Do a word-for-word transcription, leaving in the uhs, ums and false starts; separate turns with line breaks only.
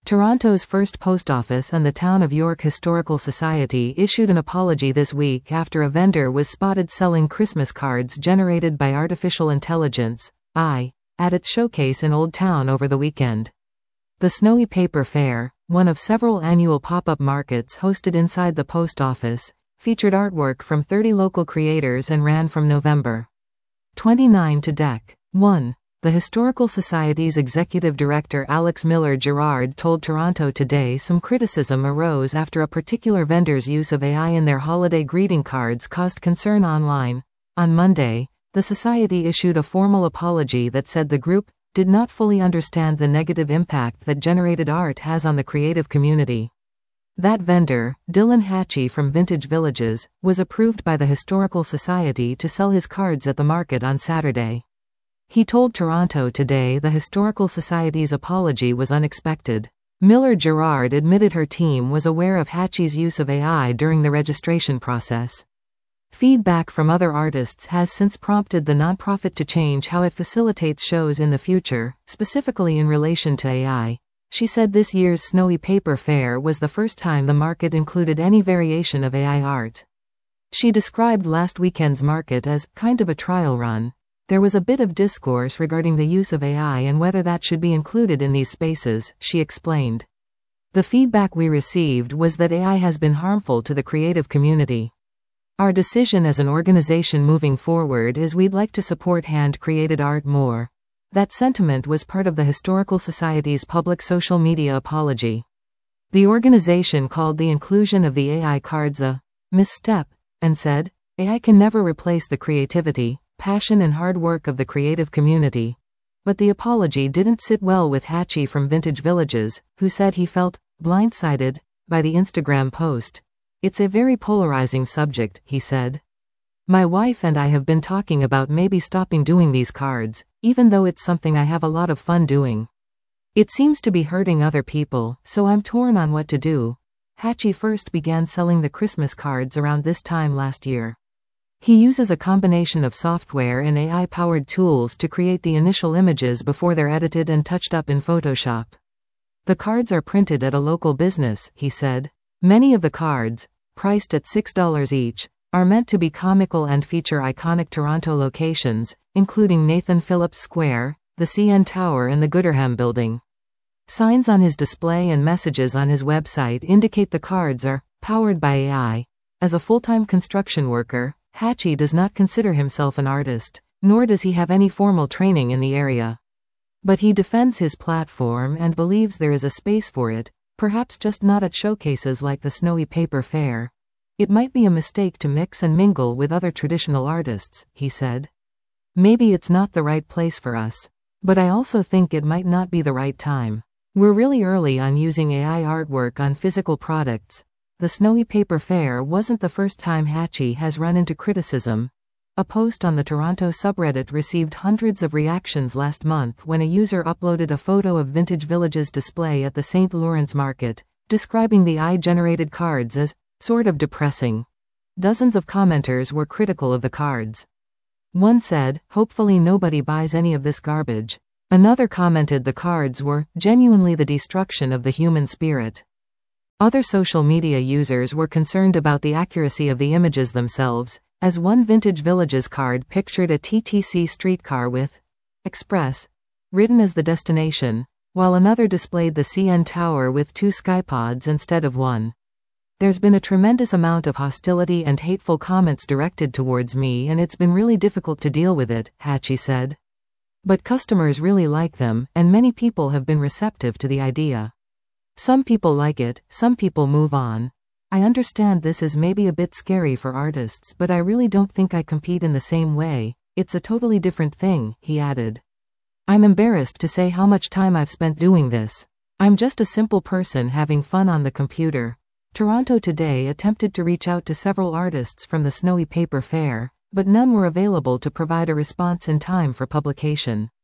Toronto's first post office and the Town of York Historical Society issued an apology this week after a vendor was spotted selling Christmas cards generated by artificial intelligence, A I, at its showcase in Old Town over the weekend. The Snowy Paper Fair, one of several annual pop-up markets hosted inside the post office, featured artwork from thirty local creators and ran from November twenty-ninth to December first. The Historical Society's executive director Alex Miller-Gerard told Toronto Today some criticism arose after a particular vendor's use of A I in their holiday greeting cards caused concern online. On Monday, the Society issued a formal apology that said the group did not fully understand the negative impact that generated art has on the creative community. That vendor, Dylan Hatchie from Vintage Villages, was approved by the Historical Society to sell his cards at the market on Saturday. He told Toronto Today the Historical Society's apology was unexpected. Miller-Gerard admitted her team was aware of Hatchie's use of A I during the registration process. Feedback from other artists has since prompted the nonprofit to change how it facilitates shows in the future, specifically in relation to A I. She said this year's Snowy Paper Fair was the first time the market included any variation of A I art. She described last weekend's market as kind of a trial run. There was a bit of discourse regarding the use of A I and whether that should be included in these spaces, she explained. The feedback we received was that A I has been harmful to the creative community. Our decision as an organization moving forward is we'd like to support hand-created art more. That sentiment was part of the Historical Society's public social media apology. The organization called the inclusion of the A I cards a misstep, and said, A I can never replace the creativity, passion and hard work of the creative community. But the apology didn't sit well with Hatchie from Vintage Villages, who said he felt blindsided by the Instagram post. It's a very polarizing subject, he said. My wife and I have been talking about maybe stopping doing these cards, even though it's something I have a lot of fun doing. It seems to be hurting other people, so I'm torn on what to do. Hatchie first began selling the Christmas cards around this time last year. He uses a combination of software and A I-powered tools to create the initial images before they're edited and touched up in Photoshop. The cards are printed at a local business, he said. Many of the cards, priced at six dollars each, are meant to be comical and feature iconic Toronto locations, including Nathan Phillips Square, the C N Tower and the Gooderham Building. Signs on his display and messages on his website indicate the cards are powered by A I. As a full-time construction worker, Hatchie does not consider himself an artist, nor does he have any formal training in the area. But he defends his platform and believes there is a space for it, perhaps just not at showcases like the Snowy Paper Fair. It might be a mistake to mix and mingle with other traditional artists, he said. Maybe it's not the right place for us. But I also think it might not be the right time. We're really early on using A I artwork on physical products. The Snowy Paper Fair wasn't the first time Hatchie has run into criticism. A post on the Toronto subreddit received hundreds of reactions last month when a user uploaded a photo of Vintage Villages display at the Saint Lawrence Market, describing the A I-generated cards as sort of depressing. Dozens of commenters were critical of the cards. One said, "Hopefully nobody buys any of this garbage." Another commented the cards were genuinely the destruction of the human spirit. Other social media users were concerned about the accuracy of the images themselves, as one Vintage Villages card pictured a T T C streetcar with Express written as the destination, while another displayed the C N Tower with two skypods instead of one. There's been a tremendous amount of hostility and hateful comments directed towards me, and it's been really difficult to deal with it, Hatchie said. But customers really like them, and many people have been receptive to the idea. Some people like it, some people move on. I understand this is maybe a bit scary for artists, but I really don't think I compete in the same way. It's a totally different thing, he added. I'm embarrassed to say how much time I've spent doing this. I'm just a simple person having fun on the computer. Toronto Today attempted to reach out to several artists from the Snowy Paper Fair, but none were available to provide a response in time for publication.